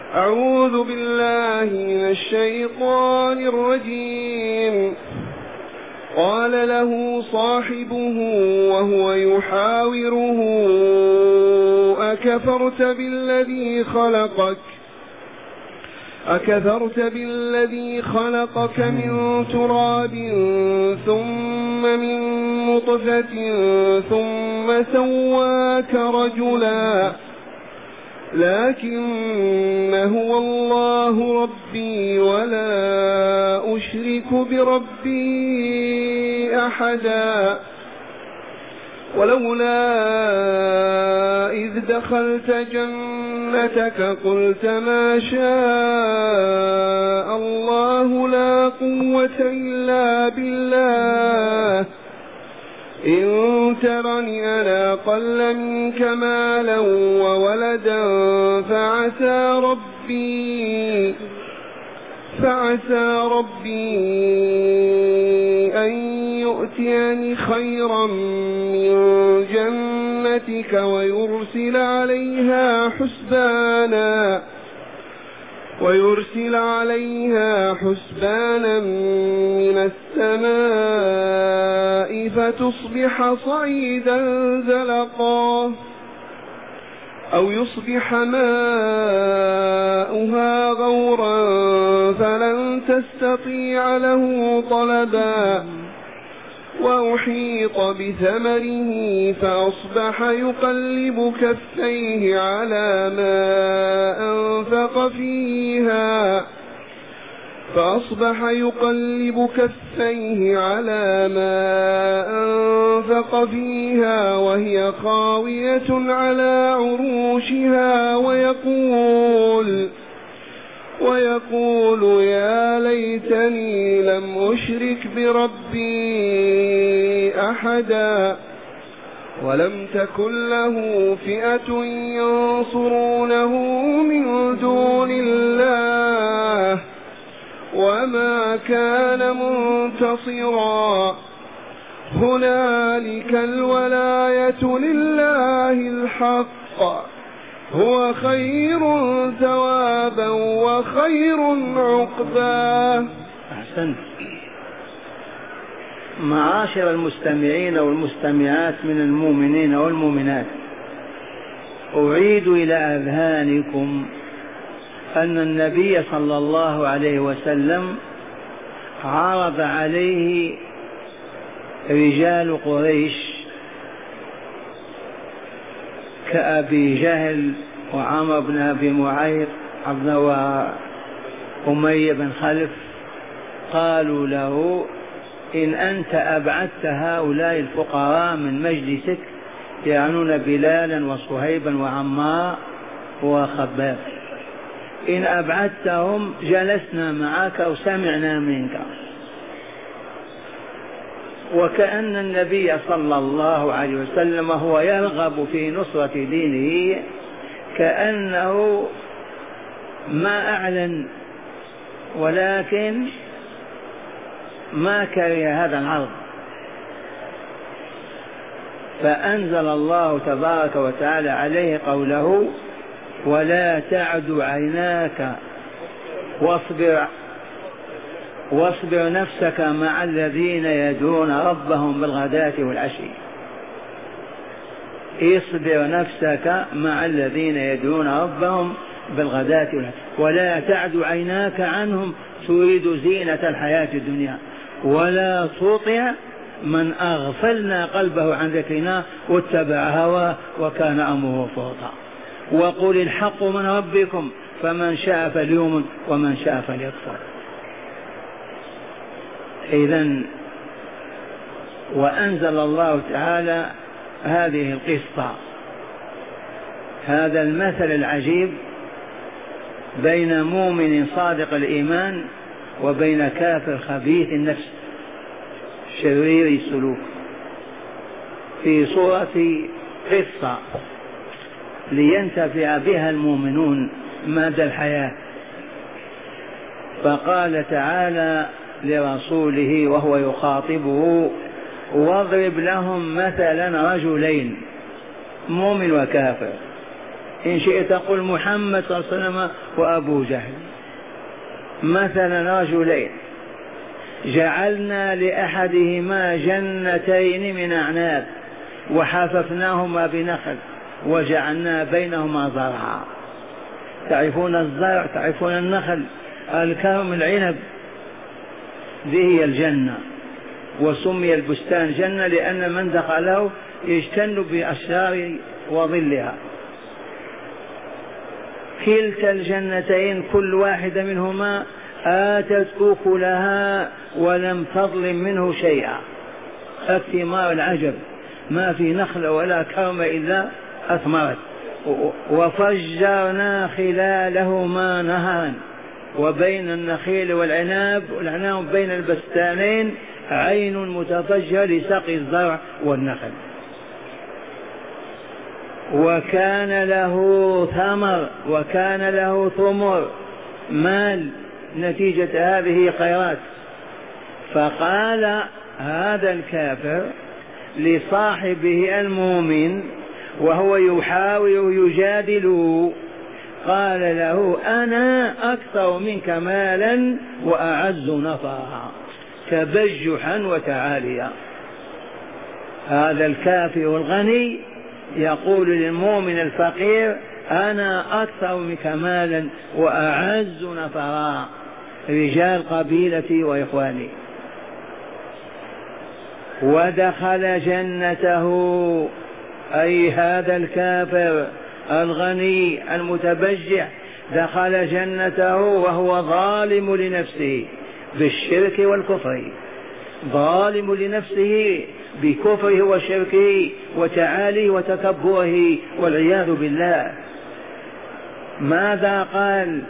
أعوذ بالله من الشيطان الرجيم. قال له صاحبه وهو يحاوره أكفرت بالذي خلقك من تراب ثم من نطفة ثم سواك رجلا لكن هو الله ربي ولا أشرك بربي أحدا. ولولا إذ دخلت جنتك قلت ما شاء الله لا قوة إلا بالله إن ترني أنا أقل منك مالا وولدا فعسى ربي أن يؤتيني خيرا من جنتك ويرسل عليها حسبانا من السماء فتصبح صعيدا زلقا أو يصبح ماؤها غورا فلن تستطيع له طلبا. وأحيط بثمره فأصبح يقلب كفيه على ما أنفق فيها وهي خاوية على عروشها ويقول يا ليتني لم أشرك بربي أحدا ولم تكن له فئة ينصرونه من دون الله وما كان منتصرا. هنالك الولاية لله الحق هو خير ثوابا وخير عقبا. أحسنت. معاشر المستمعين والمستمعات من المؤمنين والمؤمنات، أعيد إلى أذهانكم أن النبي صلى الله عليه وسلم عرض عليه رجال قريش كأبي جهل وعمر بن أبي معيط وأمية بن خلف، قالوا له إن أنت أبعدت هؤلاء الفقراء من مجلسك، يعنون بلالا وصهيبا وعمار وخباب، إن أبعدتهم جلسنا معك وسمعنا منك. وكأن النبي صلى الله عليه وسلم هو يرغب في نصرة دينه، كأنه ما أعلن ولكن ما كره هذا العرض. فأنزل الله تبارك وتعالى عليه قوله ولا تعد عيناك واصبر نفسك مع الذين يدعون ربهم بالغداة والعشي. اصبر نفسك مع الذين يدعون ربهم بالغداة والعشي ولا تعد عيناك عنهم تريد زينة الحياة الدنيا ولا تطع من أغفلنا قلبه عن ذكرنا واتبع هواه وكان أمره فرطا. وقل الحق من ربكم فمن شاء فليؤمن ومن شاء فليكفر. إذن وأنزل الله تعالى هذه القصة، هذا المثل العجيب بين مؤمن صادق الإيمان وبين كافر خبيث النفس شرير السلوك، في صورة قصة لينتفع بها المؤمنون مدى الحياة. فقال تعالى لرسوله وهو يخاطبه واضرب لهم مثلا رجلين مؤمن وكافر إن شئت قل محمد صلى الله عليه وسلم وأبو جهل. مثلا رجلين جعلنا لأحدهما جنتين من أعناب وحففناهما بنخل وجعلنا بينهما زرعا. تعرفون الزرع، تعرفون النخل، الكرم، العنب، ذي هي الجنة. وسمي البستان جنة لأن من دخله يجتن بأشجار وظلها. كلتا الجنتين كل واحدة منهما آتت أكلها ولم تظلم منه شيئا. الثمار العجب، ما في نخل ولا كرم إلا أثمرت. وفجرنا خلالهما نهرا وبين النخيل والعناب بين البستانين عين متفجرة لسقي الزرع والنخل. وكان له ثمر وكان له ثمر، مال نتيجة هذه خيرات. فقال هذا الكافر لصاحبه المؤمن وهو يحاول يجادل، قال له أنا أكثر منك مالا وأعز نفرا، تبجحا وتعاليا. هذا الكافر الغني يقول للمؤمن الفقير أنا أكثر منك مالا وأعز نفرا، رجال قبيلتي وإخواني. ودخل جنته، أي هذا الكافر الغني المتبجح دخل جنته وهو ظالم لنفسه بالشرك والكفر، ظالم لنفسه بكفره وشركه وتعاليه وتكبره والعياذ بالله. ماذا قال؟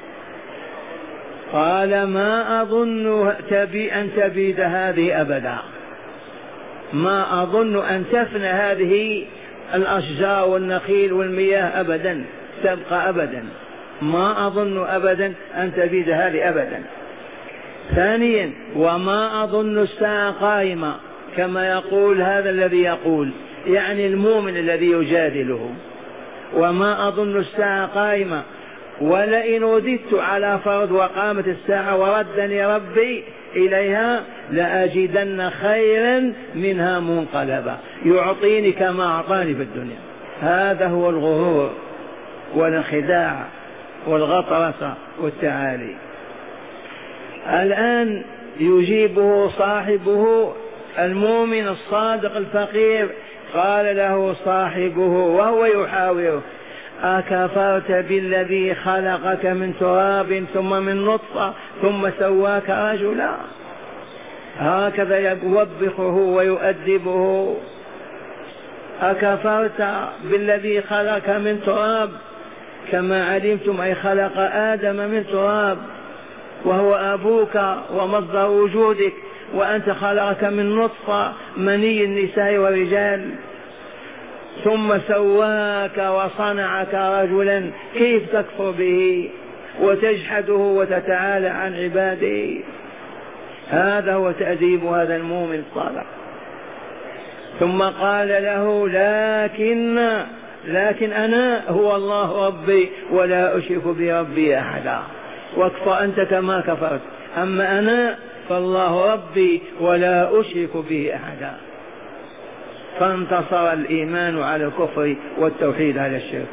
قال ما أظن أن تبيد هذه أبدا، ما أظن أن تفنى هذه الأشجار والنخيل والمياه أبدا، تبقى أبدا، ما أظن أبدا أن تبيد هذه أبدا. ثانيا وما أظن الساعة قائمة، كما يقول هذا الذي يقول، يعني المؤمن الذي يجادله، وما أظن الساعة قائمة، ولئن رددت على فرض وقامت الساعة وردني ربي إليها لأجدن خيرا منها منقلبا، يعطيني كما أعطاني في الدنيا. هذا هو الغرور والانخداع والغطرسة والتعالي. الآن يجيبه صاحبه المؤمن الصادق الفقير، قال له صاحبه وهو يحاوره أكفرت بالذي خلقك من تراب ثم من نطفة ثم سواك رجلا؟ هكذا يوبخه ويؤدبه. أكفرت بالذي خلقك من تراب، كما علمتم أي خلق آدم من تراب وهو أبوك ومصدر وجودك، وأنت خلقك من نطفة مني النساء والرجال، ثم سواك وصنعك رجلا، كيف تكفر به وتجحده وتتعالى عن عباده؟ هذا هو تأديب هذا المؤمن الصالح. ثم قال له لكن أنا هو الله ربي ولا أشرك بربي أحدا، واكفر أنت كما كفرت، أما أنا فالله ربي ولا أشرك به أحدا. فانتصر الإيمان على الكفر والتوحيد على الشرك.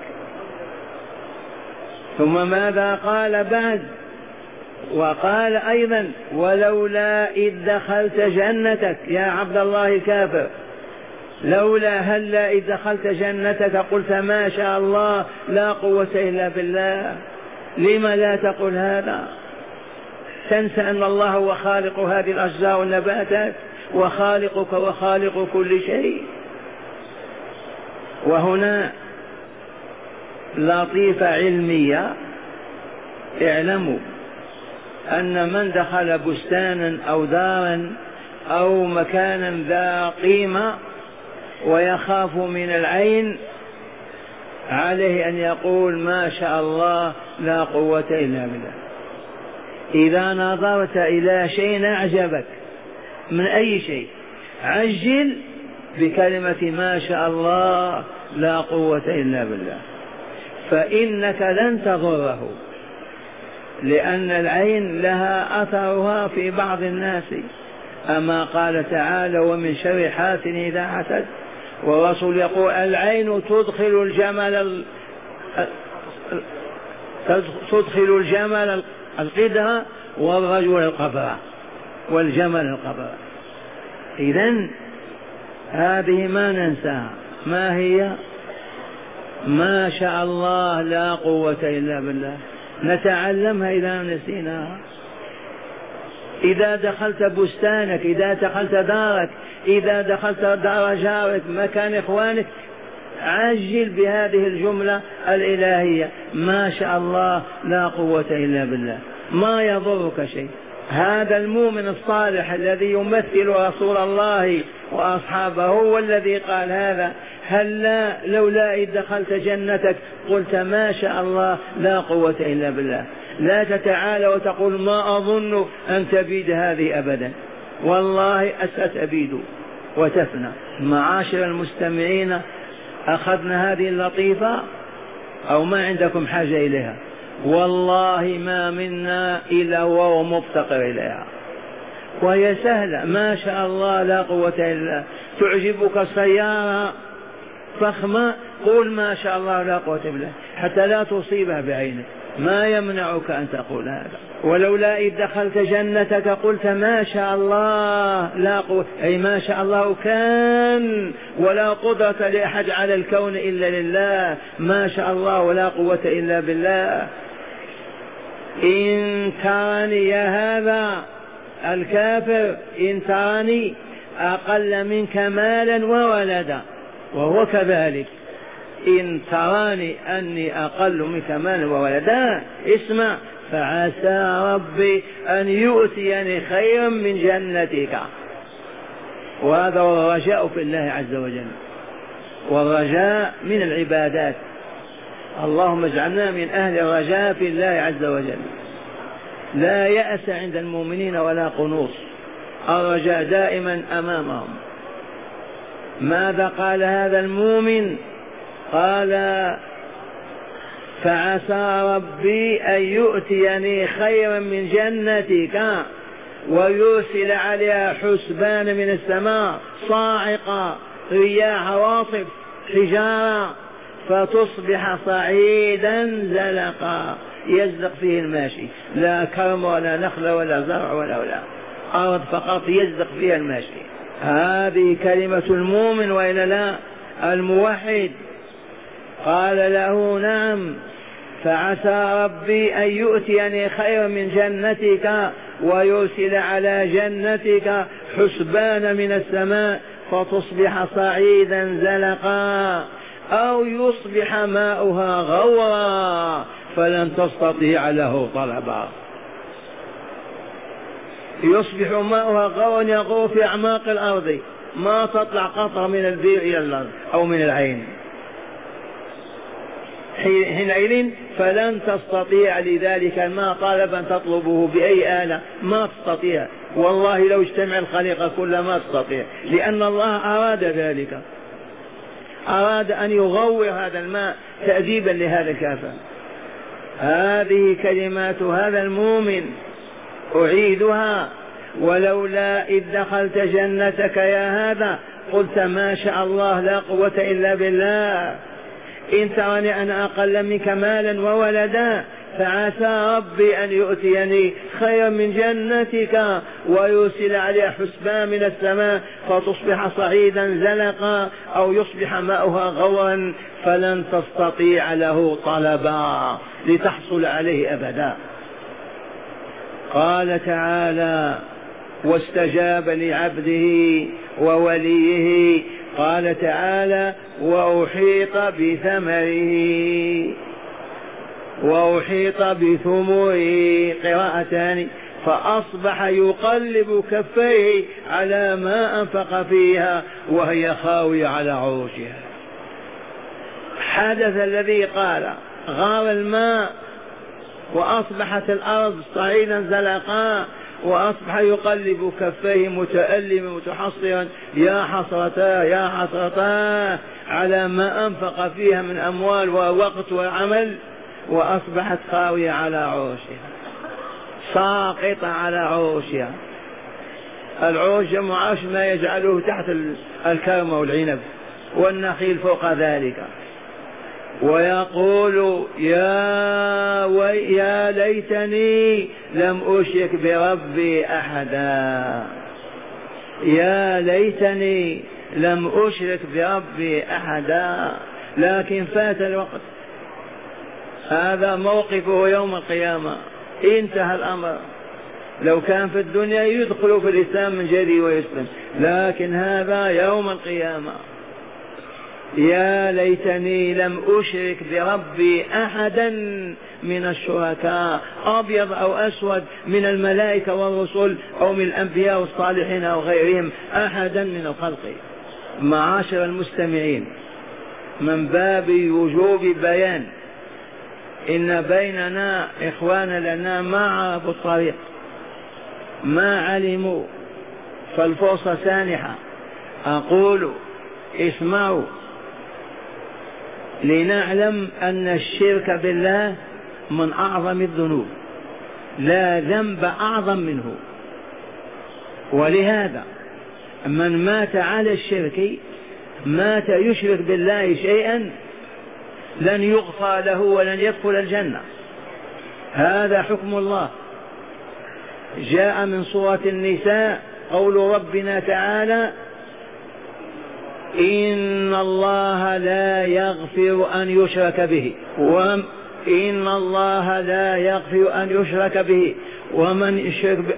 ثم ماذا قال بعد؟ وقال أيضا ولولا إذ دخلت جنتك يا عبد الله الكافر، لولا هلا إذ دخلت جنتك قلت ما شاء الله لا قوة إلا بالله، لما لا تقول هذا؟ تنسى أن الله هو خالق هذه الأشجار والنباتات وخالقك وخالق كل شيء. وهنا لطيفة علمية، اعلموا أن من دخل بستانا أو دارا أو مكانا ذا قيمة ويخاف من العين عليه أن يقول ما شاء الله لا قوة إلا بالله. إذا نظرت إلى شيء أعجبك من أي شيء عجل بكلمة ما شاء الله لا قوة إلا بالله. فإنك لن تضره، لأن العين لها أثرها في بعض الناس. أما قال تعالى ومن شر حاسد إذا حسد، والرسول يقول العين تدخل الجمل القدر والرجل القبر والجمل القبر. إذن هذه ما ننساها. ما هي؟ ما شاء الله لا قوة إلا بالله. نتعلمها إذا نسيناها. إذا دخلت بستانك، إذا دخلت دارك، إذا دخلت دار جارك، مكان إخوانك، عجل بهذه الجملة الإلهية: ما شاء الله لا قوة إلا بالله. ما يضرك شيء. هذا المؤمن الصالح الذي يمثل رسول الله وأصحابه هو الذي قال هذا. هل لولا إذ دخلت جنتك قلت ما شاء الله لا قوة إلا بالله؟ لا تتعالى وتقول ما أظن أن تبيد هذه أبدا، والله ستبيد وتفنى. معاشر المستمعين، أخذنا هذه اللطيفة أو ما عندكم حاجة إليها؟ والله ما منا إلا وهو مفتقر إليها، وهي سهلة. ما شاء الله لا قوة إلا. تعجبك سيارة فخمة، قول ما شاء الله لا قوة إلا بالله حتى لا تصيبها بعينك. ما يمنعك أن تقول هذا. ولولا إذ دخلت جنتك قلت ما شاء الله لا قوة، أي ما شاء الله كان، ولا قدرة لأحد على الكون إلا لله. ما شاء الله ولا قوة إلا بالله. إن تراني يا هذا الكافر، إن تراني أقل منك مالا وولدا، وهو كذلك. إن تراني أني أقل منك مالا وولدا، اسمع: فعسى ربي أن يؤتيني خيرا من جنتك. وهذا هو الرجاء في الله عز وجل، والرجاء من العبادات. اللهم اجعلنا من أهل الرجاء في الله عز وجل. لا يأس عند المؤمنين ولا قنوط، الرجاء دائما أمامهم. ماذا قال هذا المؤمن؟ قال: فعسى ربي أن يؤتيني خيرا من جنتك ويرسل عليها حسبان من السماء صاعقة، رياح عواصف حجارة، فتصبح صعيدا زلقا يزلق فيه الماشي، لا كرم ولا نخل ولا زرع ولا أرض، فقط يزلق فيها الماشي. هذه كلمة المؤمن وإلا لا؟ الموحد. قال له: نعم، فعسى ربي أن يؤتيني خيرا من جنتك ويرسل على جنتك حسبان من السماء فتصبح صعيدا زلقا، أو يصبح ماؤها غورا فلن تستطيع له طلبا. يصبح ماؤها غورا يغور في أعماق الأرض، ما تطلع قطرة من البئر إلى الأرض أو من العين. حينئذ فلن تستطيع لذلك الماء طالبا تطلبه بأي آلة، ما تستطيع. والله لو اجتمع الخليقة كلها ما تستطيع، لأن الله أراد ذلك، أراد أن يغور هذا الماء تأديبا لهذا الكافر. هذه كلمات هذا المؤمن، أعيدها: ولولا إذ دخلت جنتك يا هذا قلت ما شاء الله لا قوة إلا بالله. إن تراني أنا أقل منك مالا وولدا، فعسى ربي أن يؤتيني خيرا من جنتك ويرسل عليها حسبان من السماء فتصبح صعيدا زلقا، أو يصبح ماؤها غورا فلن تستطيع له طلبا لتحصل عليه أبدا. قال تعالى: واستجاب لعبده ووليه. قال تعالى: وأحيط بثمره وأحيط بثمره، قراءتان، فأصبح يقلب كفيه على ما أنفق فيها وهي خاوية على عروشها. حدث الذي قال: غار الماء وأصبحت الأرض صعيدا زلقا وأصبح يقلب كفيه متألما متحصرا يا حسرتا يا حسرتا على ما أنفق فيها من أموال ووقت وعمل، وأصبحت خاوية على عروشها، ساقطة على عروشها. العروش معاش ما يجعله تحت الكرم والعنب والنخيل فوق ذلك. ويقول يا ليتني لم أشرك بربي أحدا، يا ليتني لم أشرك بربي أحدا، لكن فات الوقت. هذا موقفه يوم القيامة، انتهى الأمر. لو كان في الدنيا يدخل في الإسلام من جديد ويسلم، لكن هذا يوم القيامة. يا ليتني لم أشرك بربي أحدا من الشركاء، أبيض أو أسود، من الملائكة والرسل أو من الأنبياء والصالحين أو غيرهم، أحدا من الخلق. معاشر المستمعين، من باب وجوب بيان إن بيننا إخوانا لنا ما عرفوا الطريق، ما علموا، فالفرصة سانحة. أقول اسمعوا لنعلم أن الشرك بالله من أعظم الذنوب، لا ذنب أعظم منه. ولهذا من مات على الشرك مات يشرك بالله شيئا لن يغفر له ولن يدخل الجنة. هذا حكم الله. جاء من سورة النساء قول ربنا تعالى: إن الله لا يغفر أن يشرك به إن الله لا يغفر أن يشرك به ومن يشرك به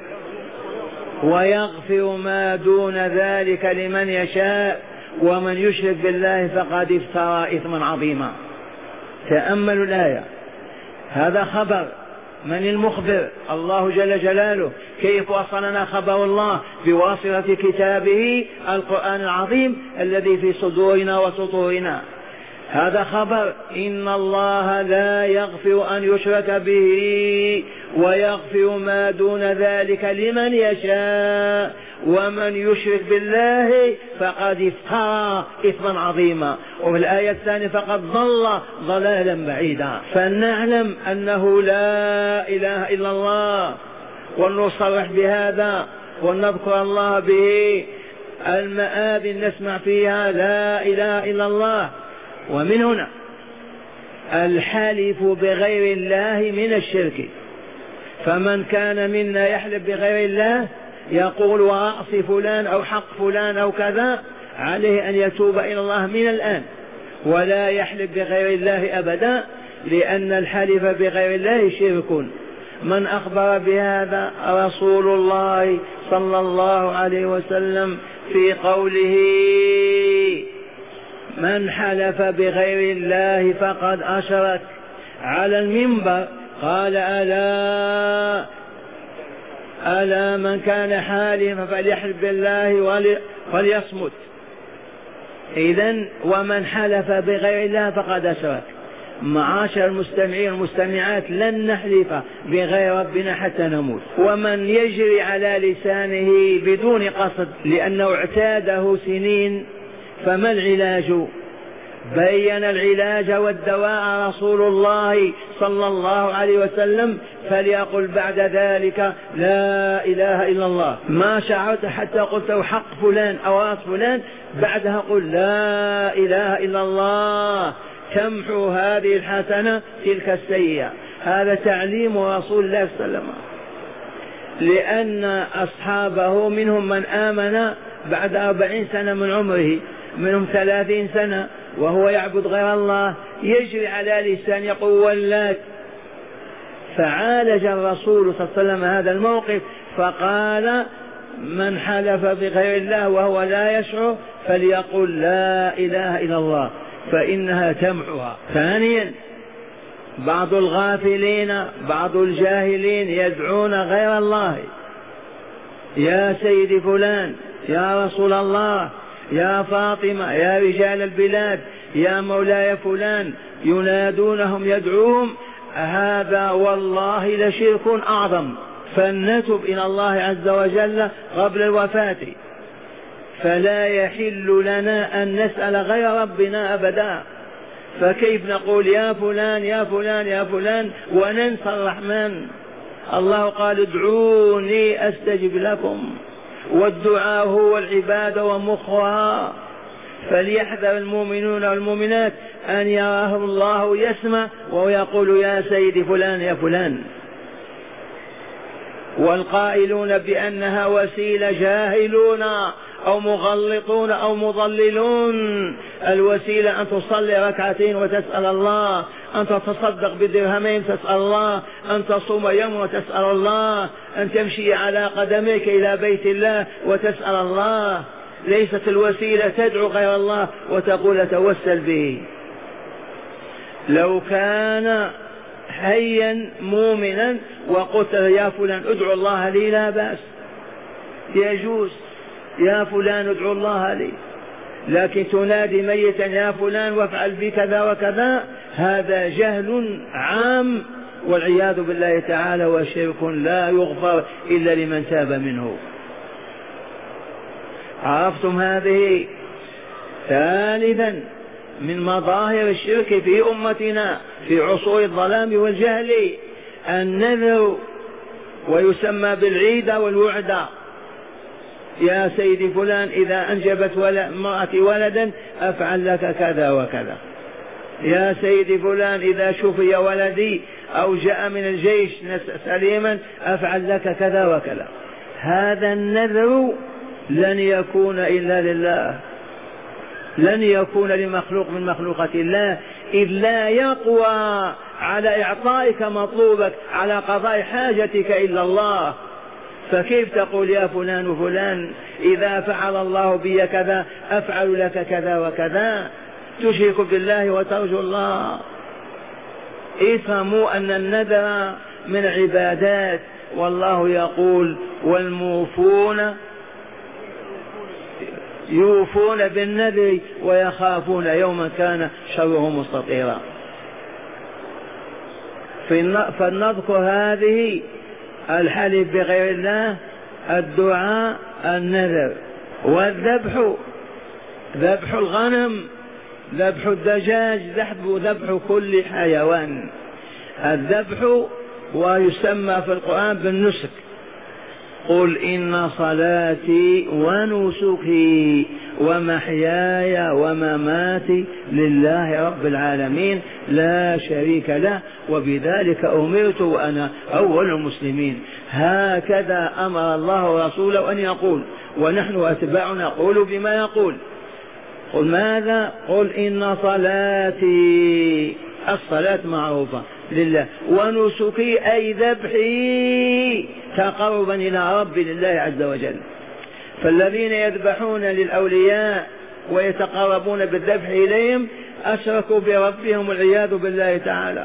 ويغفر ما دون ذلك لمن يشاء ومن يشرك بالله فقد افترى إثما عظيما. تأملوا الآية. هذا خبر من المخبر؟ الله جل جلاله. كيف وصلنا خبر الله؟ بواسطة كتابه القرآن العظيم الذي في صدورنا وسطورنا. هذا خبر: إن الله لا يغفر أن يشرك به ويغفر ما دون ذلك لمن يشاء ومن يشرك بالله فقد افترى إثما عظيما. وفي الآية الثانية: فقد ضل ضلالا بعيدا. فلنعلم أنه لا إله إلا الله، ونصرح بهذا ونذكر الله به. المآذن نسمع فيها لا إله إلا الله. ومن هنا الحلف بغير الله من الشرك. فمن كان منا يحلف بغير الله يقول ورأس فلان أو حق فلان أو كذا، عليه أن يتوب إلى الله من الآن ولا يحلف بغير الله أبدا، لأن الحلف بغير الله شرك. من أخبر بهذا؟ رسول الله صلى الله عليه وسلم في قوله: من حلف بغير الله فقد أشرك. على المنبر قال: ألا من كان حالفا فليحلف بالله وليصمت. إذن ومن حلف بغير الله فقد أشرك. معاشر المستمعين والمستمعات، لن نحلف بغير ربنا حتى نموت. ومن يجري على لسانه بدون قصد لأنه اعتاده سنين، فما العلاج؟ بين العلاج والدواء رسول الله صلى الله عليه وسلم، فليقل بعد ذلك: لا إله إلا الله. ما شعرت حتى قلت حق فلان أو راس فلان، بعدها قل: لا إله إلا الله، تمحو هذه الحسنة تلك السيئة. هذا تعليم رسول الله صلى الله عليه وسلم، لأن أصحابه منهم من آمن بعد 40 سنة من عمره، منهم 30 سنة وهو يعبد غير الله، يجري على لسان يقول ولات. فعالج الرسول صلى الله عليه وسلم هذا الموقف فقال: من حلف بغير الله وهو لا يشعر فليقل لا إله إلا الله فإنها تمحوها. ثانيا، بعض الغافلين بعض الجاهلين يدعون غير الله: يا سيدي فلان، يا رسول الله، يا فاطمة، يا رجال البلاد، يا مولاي فلان، ينادونهم يدعوهم. هذا والله لشرك أعظم. فلنتب إلى الله عز وجل قبل الوفاة. فلا يحل لنا أن نسأل غير ربنا أبدا. فكيف نقول يا فلان يا فلان يا فلان وننسى الرحمن؟ الله قال ادعوني أستجب لكم، والدعاء هو العبادة ومخها. فليحذر المؤمنون والمؤمنات أن يراه الله يسمع ويقول يا سيدي فلان يا فلان. والقائلون بأنها وسيلة جاهلون أو مغلطون أو مضللون. الوسيلة أن تصلي ركعتين وتسأل الله، أن تتصدق بدرهمين تسأل الله، أن تصوم يوم وتسأل الله، أن تمشي على قدميك إلى بيت الله وتسأل الله. ليست الوسيلة تدعو غير الله وتقول توسل به. لو كان حيا مؤمنا وقلت يا فلان ادعو الله لي لا بأس، يجوز، يا فلان ادعو الله لي. لكن تنادي ميتا يا فلان وافعل بي كذا وكذا، هذا جهل عام والعياذ بالله تعالى، وشرك لا يغفر إلا لمن تاب منه. عرفتم هذه؟ ثالثا من مظاهر الشرك في أمتنا في عصور الظلام والجهل النذر، ويسمى بالعيدة والوعدة. يا سيدي فلان إذا أنجبت امرأتي ولدا أفعل لك كذا وكذا. يا سيدي فلان إذا شفي ولدي أو جاء من الجيش سليما أفعل لك كذا وكذا. هذا النذر لن يكون إلا لله، لن يكون لمخلوق من مخلوقات الله، إذ لا يقوى على إعطائك مطلوبك على قضاء حاجتك إلا الله. فكيف تقول يا فلان وفلان إذا فعل الله بي كذا أفعل لك كذا وكذا؟ تشرك بالله وترجو الله. افهموا أن النذر من عبادات، والله يقول والموفون يوفون بالنذر ويخافون يوما كان شره مستطيرا. فلنذكر هذه: الحلف بغير الله، الدعاء، النذر، والذبح، ذبح الغنم، ذبح الدجاج، ذبح كل حيوان. الذبح ويسمى في القرآن بالنسك. قل إن صلاتي ونسكي ومحياي ومماتي لله رب العالمين لا شريك له وبذلك أمرت وأنا أول المسلمين. هكذا أمر الله رسوله أن يقول، ونحن أتباع نقول بما يقول. قل ماذا؟ قل إن صلاتي، الصلاة معروفة لله، ونسكي أي ذبحي تقربا إلى ربي لله عز وجل. فالذين يذبحون للأولياء ويتقربون بالذبح إليهم أشركوا بربهم والعياذ بالله تعالى.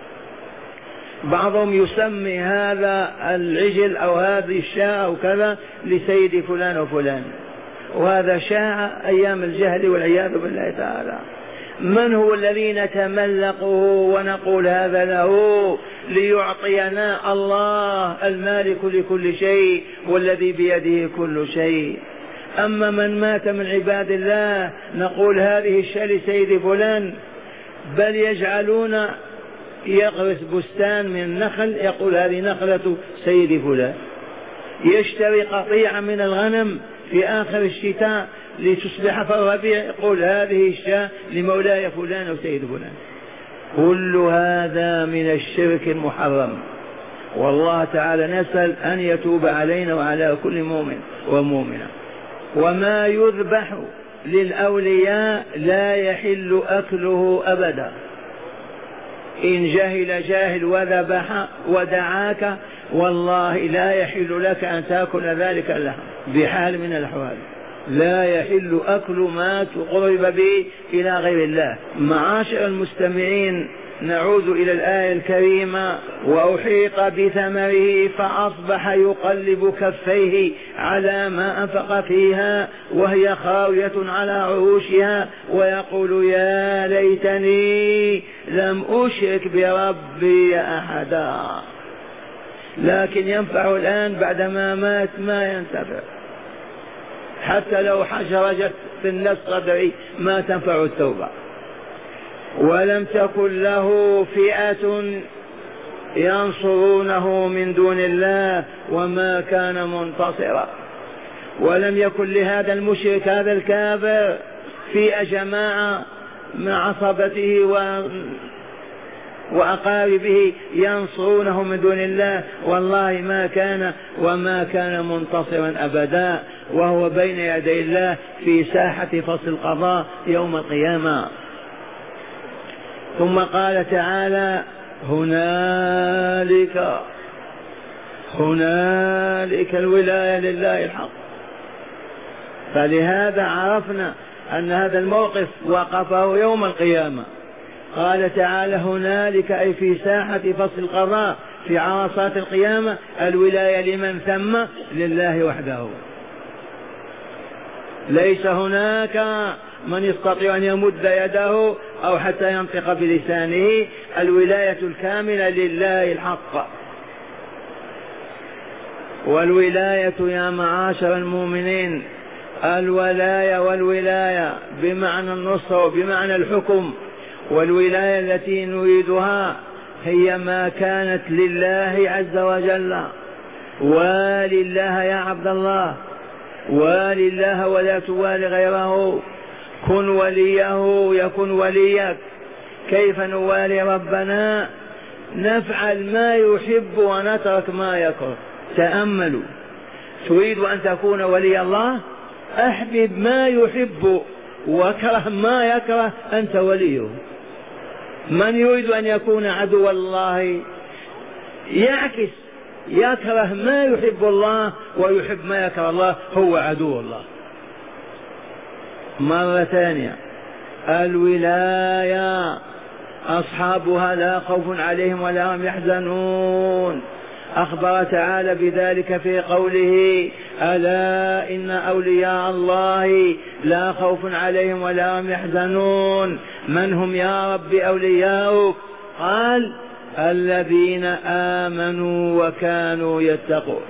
بعضهم يسمي هذا العجل أو هذه الشاة أو كذا لسيد فلان وفلان، وهذا شاع أيام الجهل والعياذ بالله تعالى. من هو الذي نتملقه ونقول هذا له ليعطينا؟ الله المالك لكل شيء والذي بيده كل شيء. أما من مات من عباد الله نقول هذه الشاة لسيد فلان، بل يجعلون يغرس بستان من النخل يقول هذه نخلة سيد فلان، يشتري قطيعة من الغنم في آخر الشتاء لتصبح في الربيع يقول هذه الشاة لمولاي فلان أو سيد فلان. كل هذا من الشرك المحرم، والله تعالى نسأل أن يتوب علينا وعلى كل مؤمن ومؤمنة. وما يذبح للأولياء لا يحل أكله أبدا. إن جهل جاهل وذبح ودعاك والله لا يحل لك أن تأكل ذلك اللحم بحال من الأحوال. لا يحل أكل ما تقرب به إلى غير الله. معاشر المستمعين، نعود إلى الآية الكريمة: وأحيط بثمره فأصبح يقلب كفيه على ما أنفق فيها وهي خاوية على عروشها ويقول يا ليتني لم أشرك بربي أحدا. لكن ينفع الآن بعدما مات ما ينتفع، حتى لو حشرجت في النفس صدري ما تنفع التوبة. ولم تكن له فئة ينصرونه من دون الله وما كان منتصرا. ولم يكن لهذا المشرك هذا الكافر فئة جماعة مع عصبته وأقاربه ينصرونه من دون الله، والله ما كان وما كان منتصرا أبدا، وهو بين يدي الله في ساحة فصل القضاء يوم القيامة. ثم قال تعالى هنالك الولاية لله الحق. فلهذا عرفنا أن هذا الموقف وقفه يوم القيامة. قال تعالى هنالك أي في ساحة فصل القضاء في عرصات القيامة الولاية لمن ثم لله وحده، ليس هناك من يستطيع أن يمد يده أو حتى ينطق بلسانه، الولاية الكاملة لله الحق. والولاية يا معاشر المؤمنين الولاية والولاية بمعنى النصر وبمعنى الحكم، والولاية التي نريدها هي ما كانت لله عز وجل. ولله يا عبد الله، ولله ولا توالي غيره، كن وليه يكن وليك. كيف نوالي ربنا؟ نفعل ما يحب ونترك ما يكره. تأملوا، تريد أن تكون ولي الله؟ أحبب ما يحب وكره ما يكره، أنت وليه. من يريد أن يكون عدو الله يعكس، يكره ما يحب الله ويحب ما يكره الله، هو عدو الله. مرة ثانية، الولاية أصحابها لا خوف عليهم ولا هم يحزنون. أخبر تعالى بذلك في قوله ألا إن أولياء الله لا خوف عليهم ولا هم يحزنون. من هم يا رب أولياؤك؟ قال الذين آمنوا وكانوا يتقون.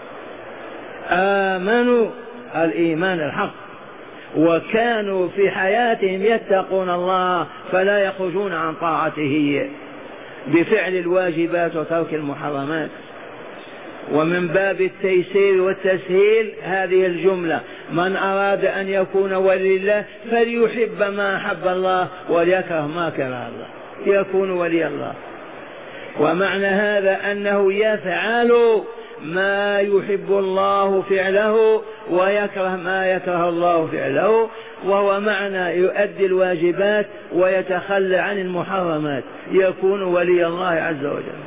آمنوا الإيمان الحق، وكانوا في حياتهم يتقون الله فلا يخرجون عن طاعته بفعل الواجبات وترك المحرمات. ومن باب التيسير والتسهيل هذه الجملة: من أراد أن يكون ولي الله فليحب ما أحب الله وليكره ما كره الله، يكون ولي الله. ومعنى هذا أنه يفعل ما يحب الله فعله ويكره ما يكره الله فعله، وهو معنى يؤدي الواجبات ويتخلى عن المحرمات، يكون ولي الله عز وجل.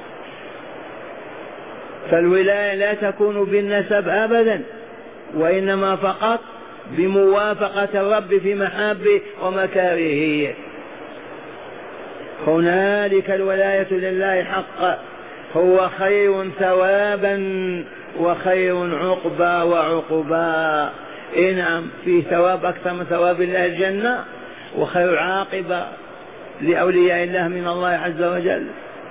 فالولاية لا تكون بالنسب أبدا، وإنما فقط بموافقة الرب في محابه ومكارهه. هنالك الولاية لله حق، هو خير ثوابا وخير عقبا وعقبا. نعم، في ثواب أكثر من ثواب الله الجنة، وخير عاقبة لأولياء الله من الله عز وجل.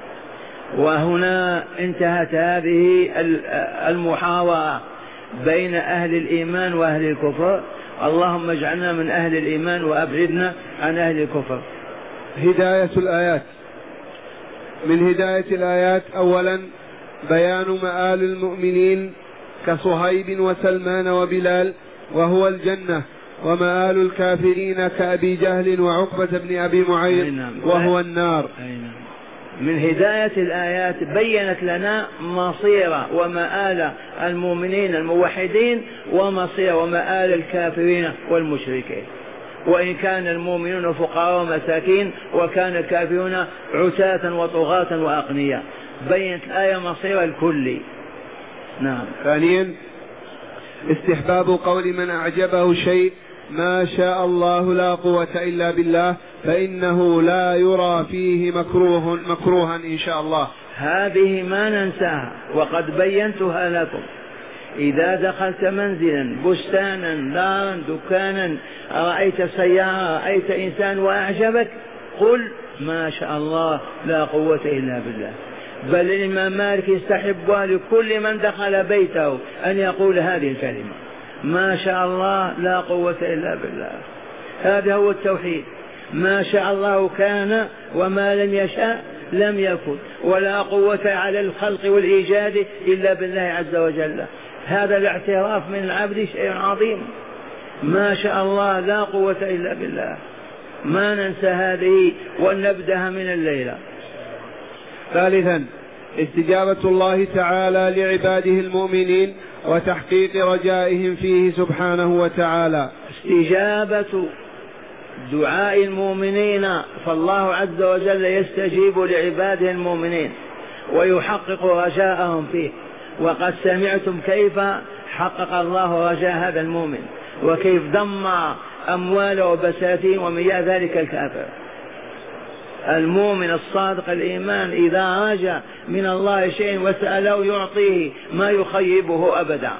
وهنا انتهت هذه المحاورة بين أهل الإيمان وأهل الكفر. اللهم اجعلنا من أهل الإيمان وأبعدنا عن أهل الكفر. هداية الآيات. من هداية الآيات أولا بيان مآل المؤمنين كصهيب وسلمان وبلال وهو الجنة، ومآل الكافرين كأبي جهل وعقبة بن أبي معيط وهو النار. من هداية الآيات بيّنت لنا مصير ومآل المؤمنين الموحدين ومصير ومآل الكافرين والمشركين. وإن كان المؤمنون فقراء ومساكين وكان الكافرون عتاة وطغاة وأغنياء، بيّنت الآية مصير الكل. نعم. ثانيا استحباب قول من أعجبه شيء ما شاء الله لا قوة إلا بالله، فإنه لا يرى فيه مكروها إن شاء الله. هذه ما ننساها وقد بينتها لكم. إذا دخلت منزلا، بستانا، دارا، دكانا، رأيت سيارة، رأيت إنسان وأعجبك، قل ما شاء الله لا قوة إلا بالله. بل الإمام مالك يستحبها لكل من دخل بيته أن يقول هذه الكلمة: ما شاء الله لا قوة إلا بالله. هذا هو التوحيد. ما شاء الله كان وما لم يشاء لم يكن، ولا قوة على الخلق والإيجاد إلا بالله عز وجل. هذا الاعتراف من العبد شيء عظيم. ما شاء الله لا قوة إلا بالله. ما ننسى هذه ونبدأها من الليلة. ثالثا استجابة الله تعالى لعباده المؤمنين وتحقيق رجائهم فيه سبحانه وتعالى. استجابة دعاء المؤمنين، فالله عز وجل يستجيب لعباده المؤمنين ويحقق رجاءهم فيه. وقد سمعتم كيف حقق الله رجاء هذا المؤمن، وكيف ضم أمواله وبساتين ومياه ذلك الكافر. المؤمن الصادق الإيمان إذا رجا من الله شيء وسأله يعطيه ما يخيبه أبدا.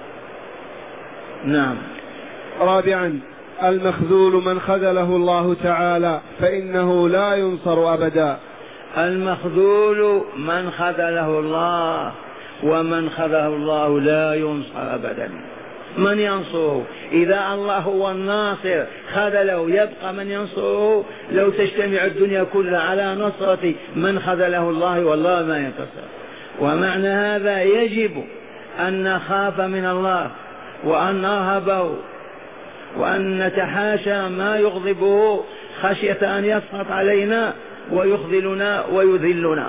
نعم. رابعا المخذول من خذله الله تعالى فإنه لا ينصر أبدا. المخذول من خذله الله، ومن خذله الله لا ينصر أبدا. من ينصره؟ إذا الله هو الناصر خذله يبقى من ينصره؟ لو تجتمع الدنيا كلها على نصرة من خذله الله والله ما ينتصر. ومعنى هذا يجب أن نخاف من الله وأن نرهبه وأن نتحاشى ما يغضبه خشية أن يسخط علينا ويخذلنا ويذلنا،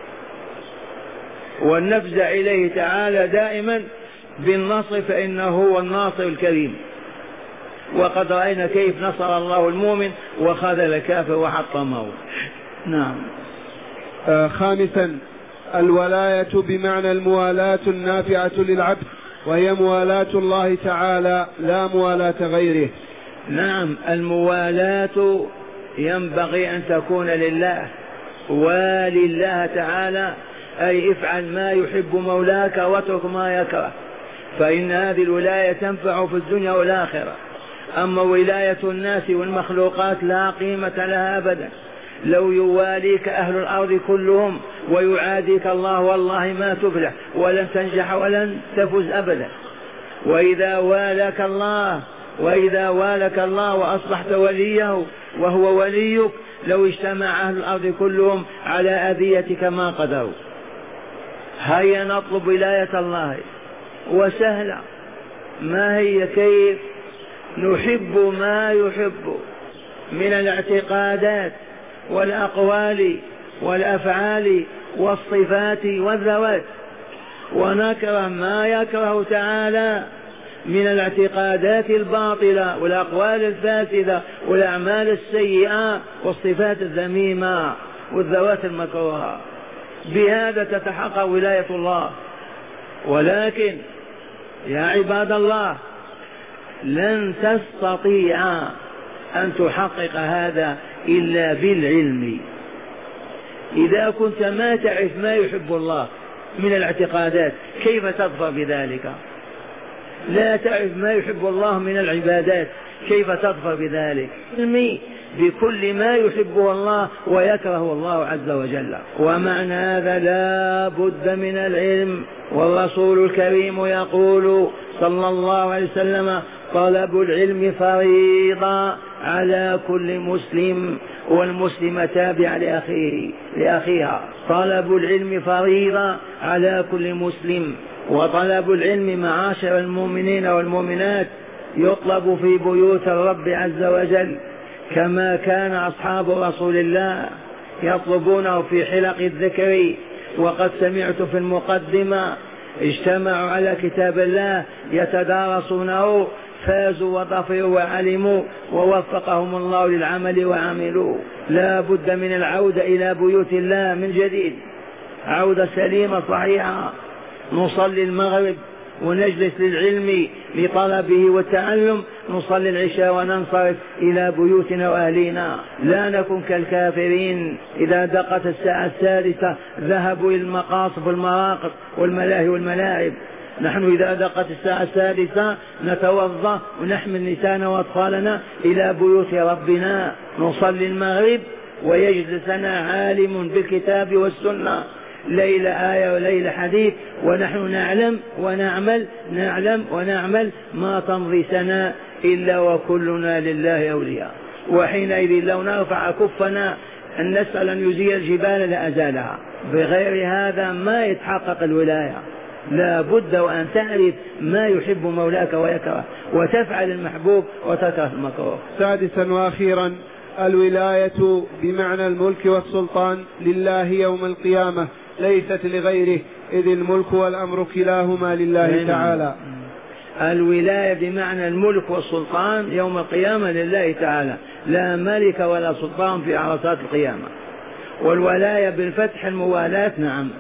ونفزع إليه تعالى دائما بالنصر، فإنه هو الناصر الكريم. وقد رأينا كيف نصر الله المؤمن وخذل الكافر وحطمه. نعم. خامسا الولاية بمعنى الموالاة النافعة للعبد، وهي موالاة الله تعالى لا موالاة غيره. نعم، الموالاة ينبغي أن تكون لله ولله تعالى، أي افعل ما يحب مولاك واترك ما يكره، فإن هذه الولاية تنفع في الدنيا والآخرة. أما ولاية الناس والمخلوقات لا قيمة لها أبدا. لو يواليك أهل الأرض كلهم ويعاديك الله والله ما تفلح ولن تنجح ولن تفوز أبدا. وإذا والك الله وأصبحت وليه وهو وليك، لو اجتمع أهل الأرض كلهم على أذيتك ما قدروا. هيا نطلب ولاية الله، وسهلة. ما هي؟ كيف نحب ما يحب من الاعتقادات والأقوال والأفعال والصفات والذوات، ونكره ما يكره تعالى من الاعتقادات الباطلة والأقوال الفاسدة والأعمال السيئة والصفات الذميمة والذوات المكروهة. بهذا تتحقق ولاية الله. ولكن يا عباد الله، لن تستطيع أن تحقق هذا إلا بالعلم. إذا كنت ما تعرف ما يحب الله من الاعتقادات كيف تظفر بذلك؟ لا تعرف ما يحب الله من العبادات كيف تظفر بذلك؟ علمي بكل ما يحبه الله ويكرهه الله عز وجل. ومعنى هذا لا بد من العلم. والرسول الكريم يقول صلى الله عليه وسلم: طلب العلم فريضة على كل مسلم، والمسلم تابع لأخيها. طلب العلم فريضة على كل مسلم. وطلب العلم معاشر المؤمنين والمؤمنات يطلب في بيوت الرب عز وجل، كما كان أصحاب رسول الله يطلبونه في حلق الذكر. وقد سمعت في المقدمة اجتمعوا على كتاب الله يتدارسونه، فازوا وظفروا وعلموا ووفقهم الله للعمل وعملوا. لا بد من العودة إلى بيوت الله من جديد، عودة سليمة صحيحة. نصلي المغرب ونجلس للعلم لطلبه والتعلم، نصلي العشاء وننصرف إلى بيوتنا وأهلنا. لا نكن كالكافرين إذا دقت الساعة السادسة ذهبوا إلى المقاصف والمراقص والملاهي والملاعب. نحن إذا دقت الساعة السادسة نتوضأ ونحمل نساءنا وأطفالنا إلى بيوت ربنا، نصلي المغرب ويجلسنا عالم بالكتاب والسنة ليلة آية وليلة حديث، ونحن نعلم ونعمل ما تمضي سنة إلا وكلنا لله أولياء. وحينئذ لو نرفع كفنا أن نسأل أن يزيل الجبال لأزالها. بغير هذا ما يتحقق الولاية. لا بد وأن تعرف ما يحب مولاك ويكره، وتفعل المحبوب وتكره المكروه. سادسا وأخيرا، الولاية بمعنى الملك والسلطان لله يوم القيامة ليست لغيره، إذ الملك والأمر كلاهما لله تعالى. الولاية بمعنى الملك والسلطان يوم القيامة لله تعالى، لا ملك ولا سلطان في عرصات القيامة. والولاية بالفتح الموالاة، نعم.